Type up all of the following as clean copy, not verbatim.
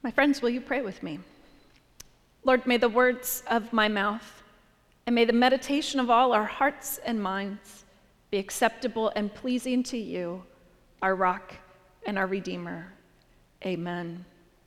My friends, will you pray with me? Lord, may the words of my mouth and may the meditation of all our hearts and minds be acceptable and pleasing to you, our rock and our Redeemer. Amen.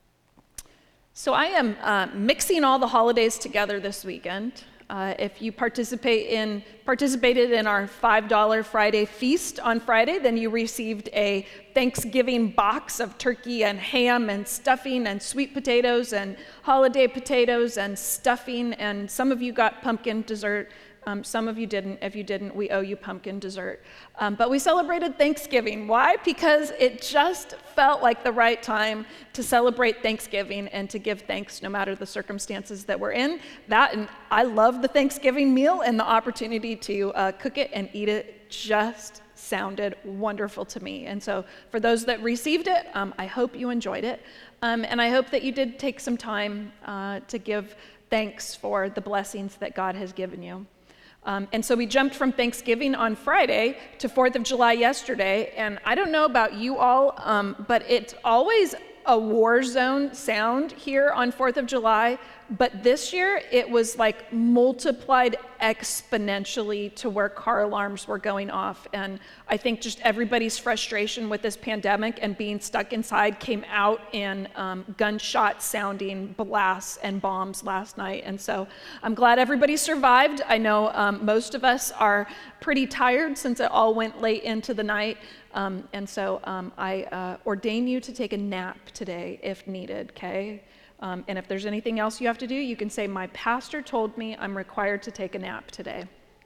So I am mixing all the holidays together this weekend. If you participated in our $5 Friday feast on Friday, then you received a Thanksgiving box of turkey and ham and stuffing and sweet potatoes and holiday potatoes and stuffing, and some of you got pumpkin dessert. Some of you didn't. If you didn't, we owe you pumpkin dessert. But we celebrated Thanksgiving. Why? Because it just felt like the right time to celebrate Thanksgiving and to give thanks no matter the circumstances that we're in. And I love the Thanksgiving meal, and the opportunity to cook it and eat it just sounded wonderful to me. And so for those that received it, I hope you enjoyed it. And I hope that you did take some time to give thanks for the blessings that God has given you. And so we jumped from Thanksgiving on Friday to 4th of July yesterday, and I don't know about you all, but it's always a war zone sound here on 4th of July, but this year it was like multiplied exponentially to where car alarms were going off. And I think just everybody's frustration with this pandemic and being stuck inside came out in gunshot sounding blasts and bombs last night. And so I'm glad everybody survived. I know most of us are pretty tired since it all went late into the night. And so I ordain you to take a nap today if needed, okay? And if there's anything else you have to do, you can say, my pastor told me I'm required to take a nap today.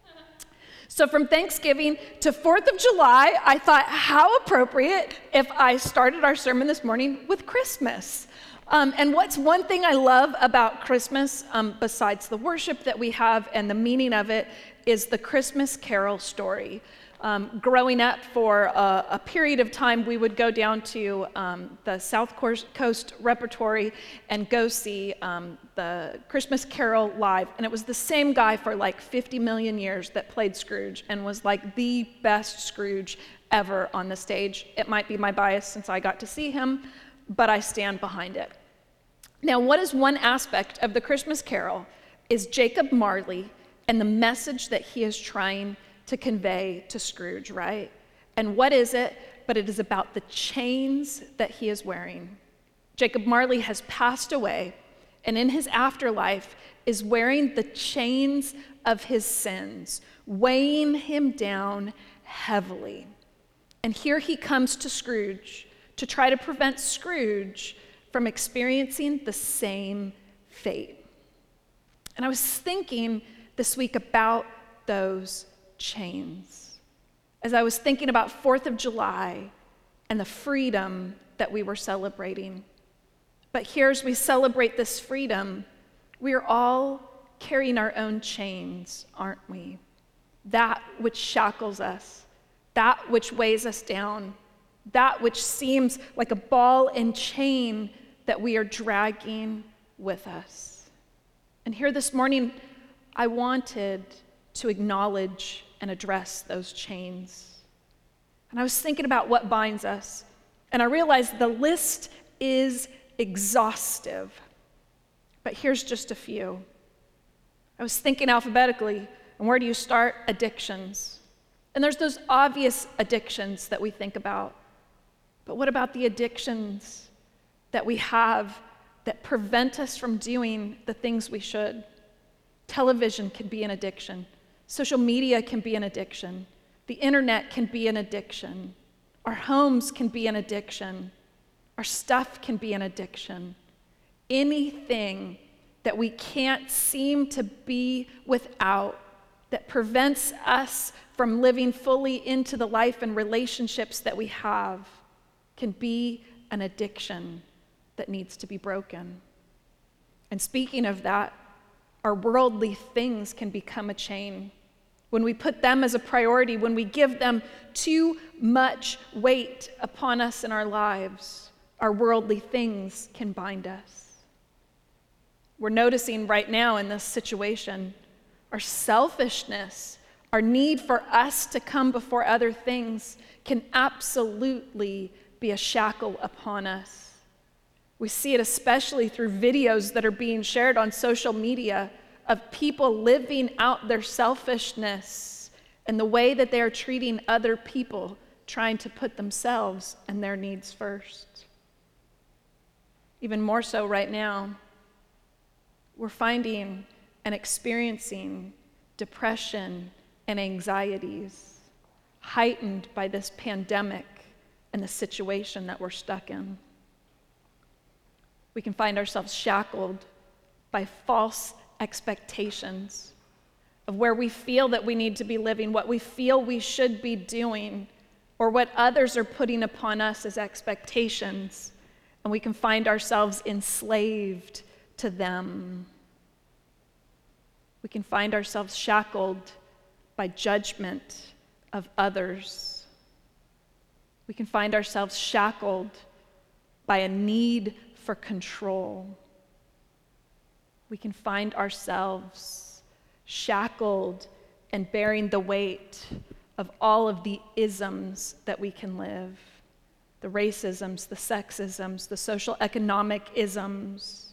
So from Thanksgiving to 4th of July, I thought how appropriate if I started our sermon this morning with Christmas. And what's one thing I love about Christmas, besides the worship that we have and the meaning of it, is the Christmas Carol story. Growing up for a period of time, we would go down to the South Coast Repertory and go see the Christmas Carol live. And it was the same guy for like 50 million years that played Scrooge and was like the best Scrooge ever on the stage. It might be my bias since I got to see him, but I stand behind it. Now, what is one aspect of the Christmas Carol is Jacob Marley and the message that he is trying to convey to Scrooge, right? And what is it? But it is about the chains that he is wearing. Jacob Marley has passed away, and in his afterlife is wearing the chains of his sins, weighing him down heavily. And here he comes to Scrooge to try to prevent Scrooge from experiencing the same fate. And I was thinking this week about those chains. As I was thinking about 4th of July and the freedom that we were celebrating. But here as we celebrate this freedom, we are all carrying our own chains, aren't we? That which shackles us, that which weighs us down, that which seems like a ball and chain that we are dragging with us. And here this morning, I wanted to acknowledge and address those chains. And I was thinking about what binds us, and I realized the list is exhaustive. But here's just a few. I was thinking alphabetically, and where do you start? Addictions. And there's those obvious addictions that we think about. But what about the addictions that we have that prevent us from doing the things we should? Television can be an addiction. Social media can be an addiction. The internet can be an addiction. Our homes can be an addiction. Our stuff can be an addiction. Anything that we can't seem to be without that prevents us from living fully into the life and relationships that we have can be an addiction that needs to be broken. And speaking of that, our worldly things can become a chain. When we put them as a priority, when we give them too much weight upon us in our lives, our worldly things can bind us. We're noticing right now in this situation, our selfishness, our need for us to come before other things can absolutely be a shackle upon us. We see it especially through videos that are being shared on social media of people living out their selfishness and the way that they are treating other people, trying to put themselves and their needs first. Even more so right now, we're finding and experiencing depression and anxieties heightened by this pandemic and the situation that we're stuck in. We can find ourselves shackled by false expectations of where we feel that we need to be living, what we feel we should be doing, or what others are putting upon us as expectations, and we can find ourselves enslaved to them. We can find ourselves shackled by judgment of others. We can find ourselves shackled by a need for control. We can find ourselves shackled and bearing the weight of all of the isms that we can live. The racisms, the sexisms, the social economic isms.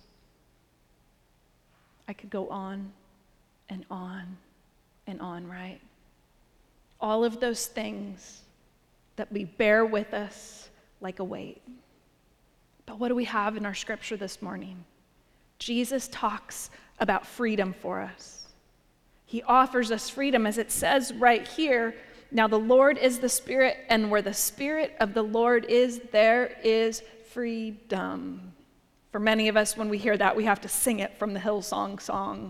I could go on and on and on, right? All of those things that we bear with us like a weight. But what do we have in our scripture this morning? Jesus talks about freedom for us. He offers us freedom, as it says right here. Now the Lord is the Spirit, and where the Spirit of the Lord is, there is freedom. For many of us, when we hear that, we have to sing it from the Hillsong song.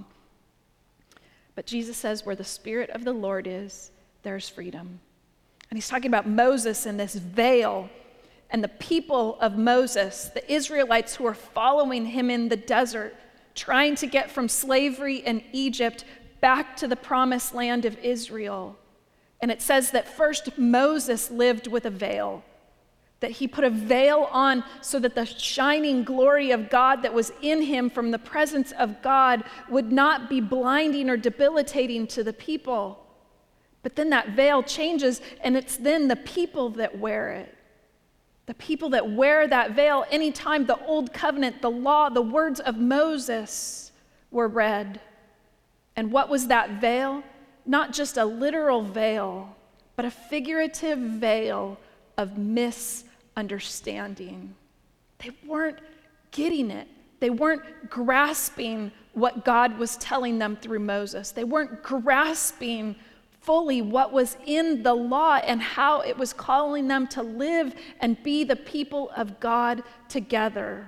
But Jesus says, where the Spirit of the Lord is, there's freedom. And he's talking about Moses and this veil and the people of Moses, the Israelites who are following him in the desert, trying to get from slavery in Egypt back to the promised land of Israel. And it says that first Moses lived with a veil, that he put a veil on so that the shining glory of God that was in him from the presence of God would not be blinding or debilitating to the people. But then that veil changes, and it's then the people that wear it. The people that wear that veil, anytime the old covenant, the law, the words of Moses were read. And what was that veil? Not just a literal veil, but a figurative veil of misunderstanding. They weren't getting it. They weren't grasping what God was telling them through Moses. They weren't grasping fully what was in the law and how it was calling them to live and be the people of God together.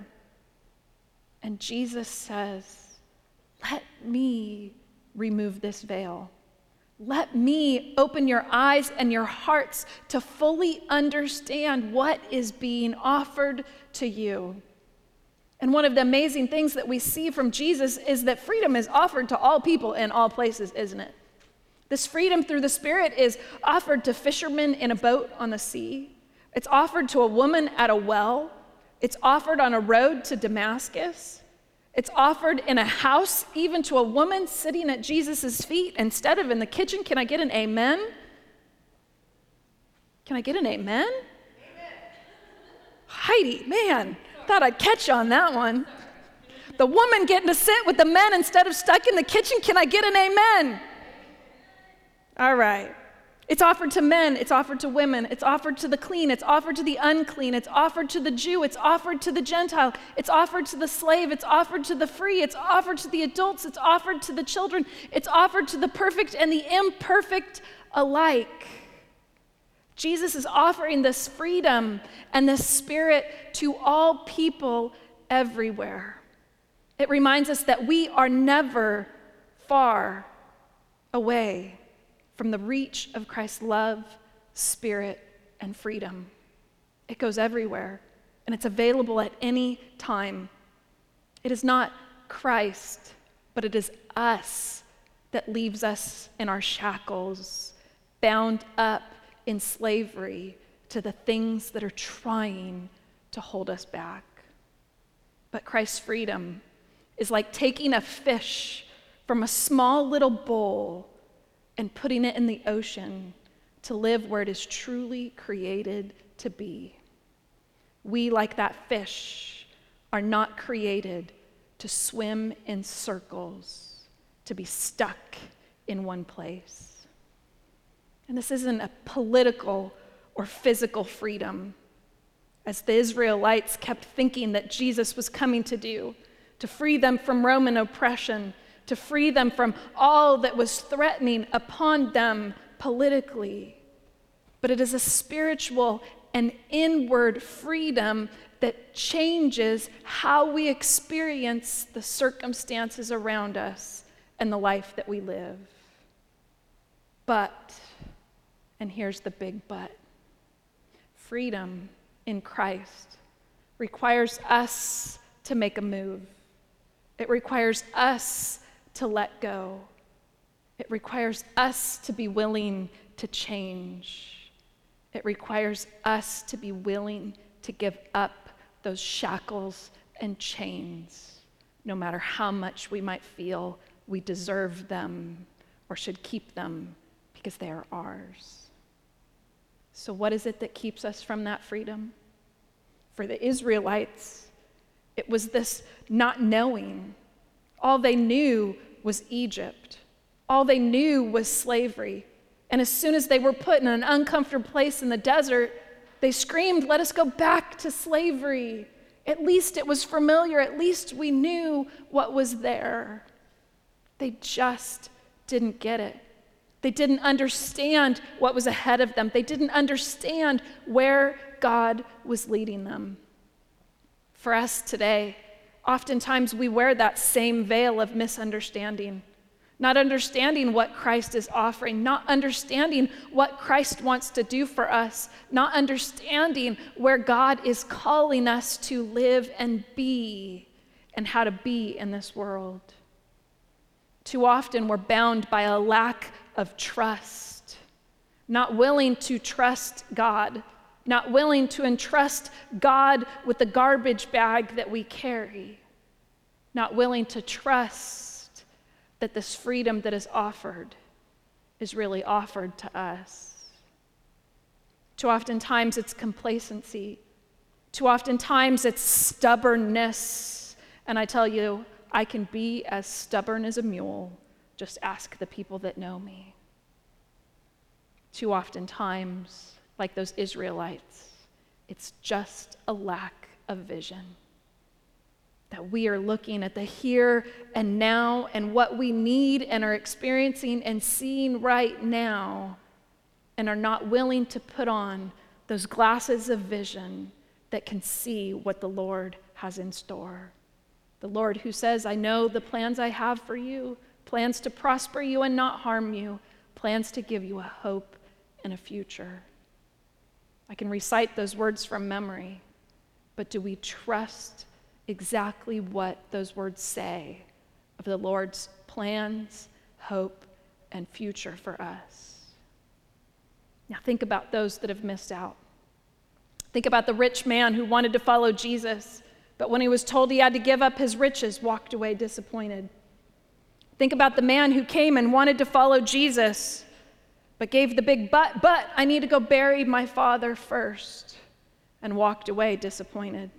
And Jesus says, let me remove this veil. Let me open your eyes and your hearts to fully understand what is being offered to you. And one of the amazing things that we see from Jesus is that freedom is offered to all people in all places, isn't it? This freedom through the Spirit is offered to fishermen in a boat on the sea. It's offered to a woman at a well. It's offered on a road to Damascus. It's offered in a house, even to a woman sitting at Jesus' feet instead of in the kitchen. Can I get an amen? Can I get an amen? Amen. Heidi, man, thought I'd catch on that one. The woman getting to sit with the men instead of stuck in the kitchen. Can I get an amen? All right. It's offered to men, it's offered to women, it's offered to the clean, it's offered to the unclean, it's offered to the Jew, it's offered to the Gentile, it's offered to the slave, it's offered to the free, it's offered to the adults, it's offered to the children, it's offered to the perfect and the imperfect alike. Jesus is offering this freedom and this Spirit to all people everywhere. It reminds us that we are never far away from the reach of Christ's love, Spirit, and freedom. It goes everywhere, and it's available at any time. It is not Christ, but it is us that leaves us in our shackles, bound up in slavery to the things that are trying to hold us back. But Christ's freedom is like taking a fish from a small little bowl and putting it in the ocean to live where it is truly created to be. We, like that fish, are not created to swim in circles, to be stuck in one place. And this isn't a political or physical freedom, as the Israelites kept thinking that Jesus was coming to do, to free them from Roman oppression, to free them from all that was threatening upon them politically. But it is a spiritual and inward freedom that changes how we experience the circumstances around us and the life that we live. But, and here's the big but, freedom in Christ requires us to make a move. It requires us to let go. It requires us to be willing to change. It requires us to be willing to give up those shackles and chains, no matter how much we might feel we deserve them or should keep them because they are ours. So what is it that keeps us from that freedom? For the Israelites, it was this not knowing. All they knew was Egypt. All they knew was slavery. And as soon as they were put in an uncomfortable place in the desert, they screamed, "Let us go back to slavery." At least it was familiar. At least we knew what was there. They just didn't get it. They didn't understand what was ahead of them. They didn't understand where God was leading them. For us today, oftentimes we wear that same veil of misunderstanding. Not understanding what Christ is offering, not understanding what Christ wants to do for us, not understanding where God is calling us to live and be, and how to be in this world. Too often we're bound by a lack of trust, not willing to trust God, not willing to entrust God with the garbage bag that we carry, not willing to trust that this freedom that is offered is really offered to us. Too oftentimes it's complacency. Too oftentimes it's stubbornness. And I tell you, I can be as stubborn as a mule. Just ask the people that know me. Too oftentimes, like those Israelites, it's just a lack of vision. That we are looking at the here and now and what we need and are experiencing and seeing right now, and are not willing to put on those glasses of vision that can see what the Lord has in store. The Lord who says, "I know the plans I have for you, plans to prosper you and not harm you, plans to give you a hope and a future." I can recite those words from memory, but do we trust exactly what those words say of the Lord's plans, hope, and future for us? Now think about those that have missed out. Think about the rich man who wanted to follow Jesus, but when he was told he had to give up his riches, walked away disappointed. Think about the man who came and wanted to follow Jesus, but gave the big but I need to go bury my father first, and walked away disappointed.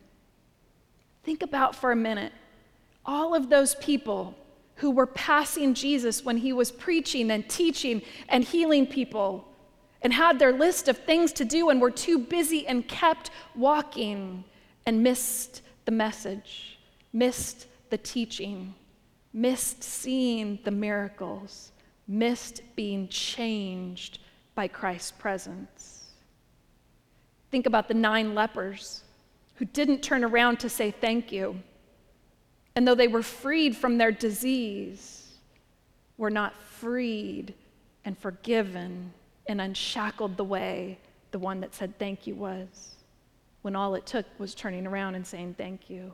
Think about for a minute all of those people who were passing Jesus when he was preaching and teaching and healing people, and had their list of things to do and were too busy and kept walking and missed the message, missed the teaching, missed seeing the miracles, missed being changed by Christ's presence. Think about the 9 lepers who didn't turn around to say thank you. And though they were freed from their disease, were not freed and forgiven and unshackled the way the one that said thank you was, when all it took was turning around and saying thank you.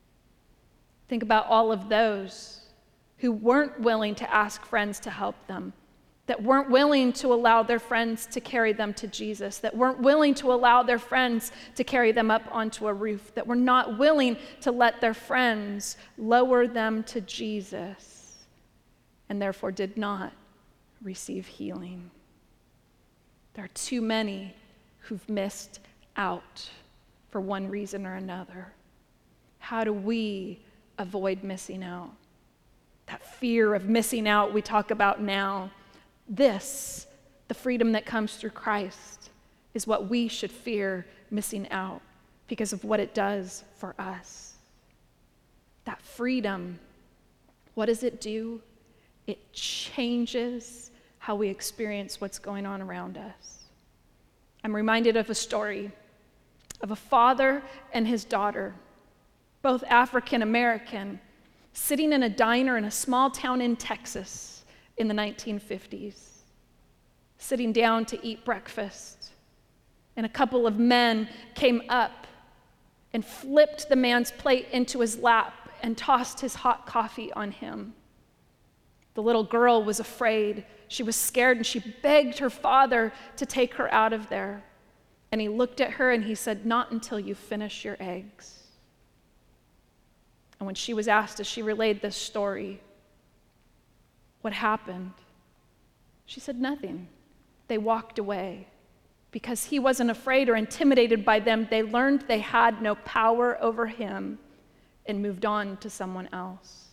Think about all of those who weren't willing to ask friends to help them, that weren't willing to allow their friends to carry them to Jesus, that weren't willing to allow their friends to carry them up onto a roof, that were not willing to let their friends lower them to Jesus, and therefore did not receive healing. There are too many who've missed out for one reason or another. How do we avoid missing out? That fear of missing out we talk about now. This, the freedom that comes through Christ, is what we should fear missing out because of what it does for us. That freedom, what does it do? It changes how we experience what's going on around us. I'm reminded of a story of a father and his daughter, both African American, sitting in a diner in a small town in Texas in the 1950s, sitting down to eat breakfast. And a couple of men came up and flipped the man's plate into his lap and tossed his hot coffee on him. The little girl was afraid. She was scared, and she begged her father to take her out of there. And he looked at her and he said, "Not until you finish your eggs." And when she was asked as she relayed this story, what happened? She said, "Nothing." They walked away. Because he wasn't afraid or intimidated by them, they learned they had no power over him and moved on to someone else.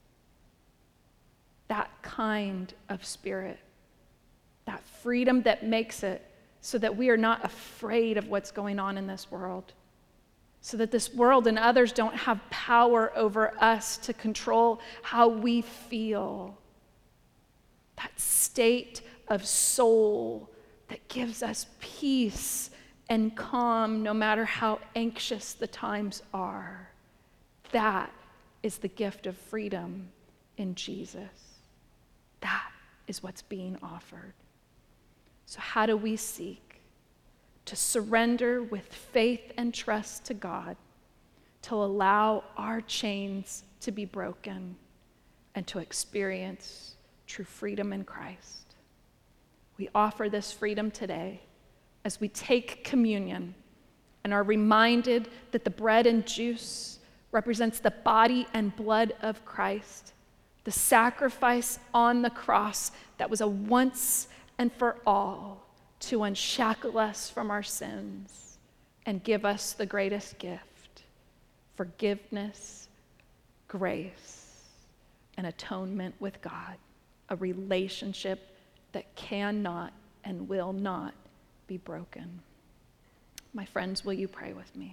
That kind of spirit, that freedom that makes it so that we are not afraid of what's going on in this world, so that this world and others don't have power over us to control how we feel. That state of soul that gives us peace and calm no matter how anxious the times are. That is the gift of freedom in Jesus. That is what's being offered. So how do we seek to surrender with faith and trust to God, to allow our chains to be broken and to experience true freedom in Christ? We offer this freedom today as we take communion and are reminded that the bread and juice represents the body and blood of Christ, the sacrifice on the cross that was a once and for all to unshackle us from our sins and give us the greatest gift: forgiveness, grace, and atonement with God, a relationship that cannot and will not be broken. My friends, will you pray with me?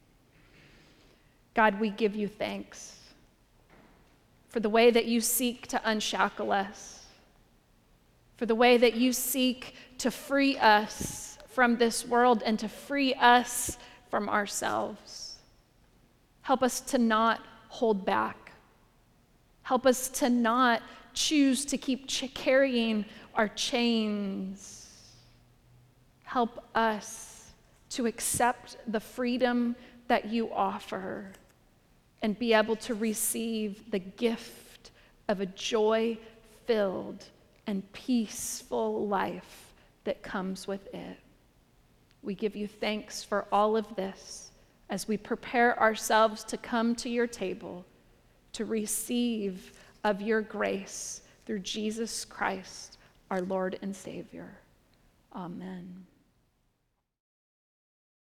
God, we give you thanks for the way that you seek to unshackle us, for the way that you seek to free us from this world and to free us from ourselves. Help us to not hold back. Help us to not choose to keep carrying our chains. Help us to accept the freedom that you offer and be able to receive the gift of a joy-filled and peaceful life that comes with it. We give you thanks for all of this as we prepare ourselves to come to your table to receive of your grace through Jesus Christ, our Lord and Savior. Amen.